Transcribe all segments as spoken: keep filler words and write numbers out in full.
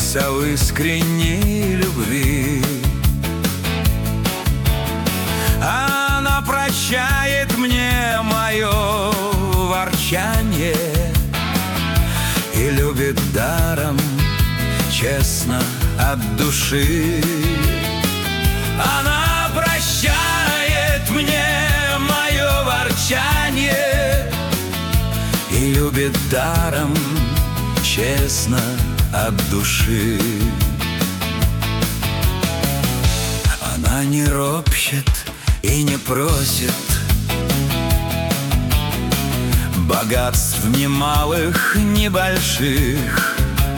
клялся в искренней любви. Она прощает мне мое ворчание и любит даром, честно, от души. Она прощает мне мое ворчание и любит даром, честно, от души. Она не ропщет и не просит богатств немалых, небольших.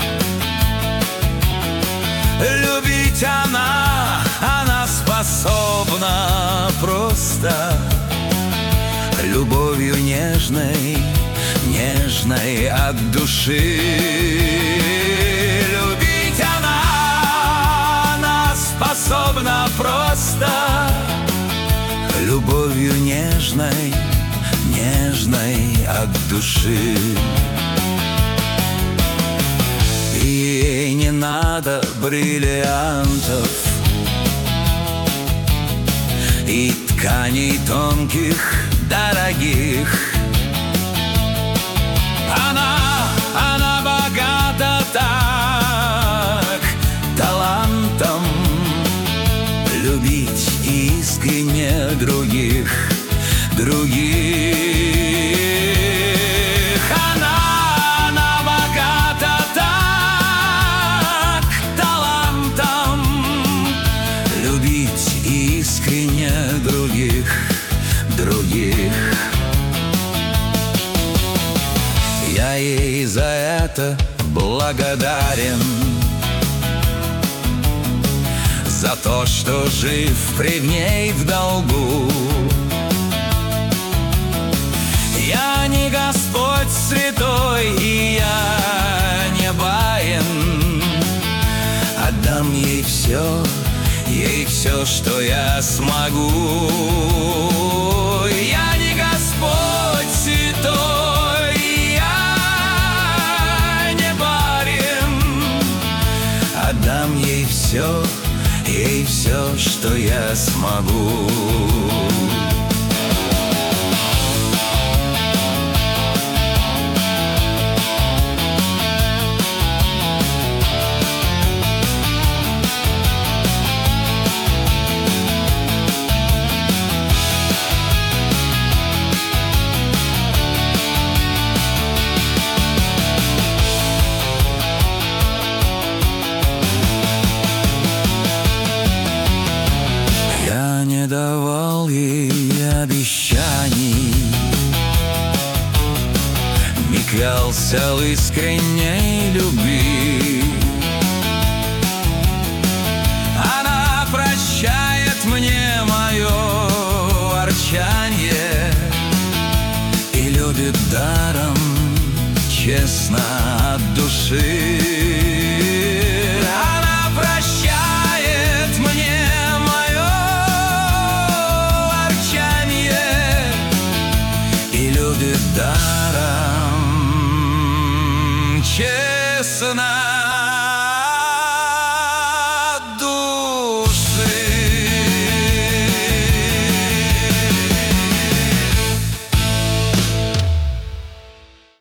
Любить она, она способна просто любовью нежной, нежной от души. Любить она, она способна просто любовью нежной, нежной от души. Ей не надо бриллиантов и тканей тонких, дорогих. Она, она богата так талантом любить искренне других, других. Она, она богата так талантом любить искренне других, других. Я ей за это благодарен, за то, что жив пред ней в долгу. Я не Господь святой, и я не барин. Отдам ей все, ей все, что я смогу. Я не Господь святой, и я не барин. Отдам ей все, ей все, что я смогу. Не давал ей обещаний, не клялся в искренней любви. Она прощает мне мое ворчанье и любит даром, честно, от души.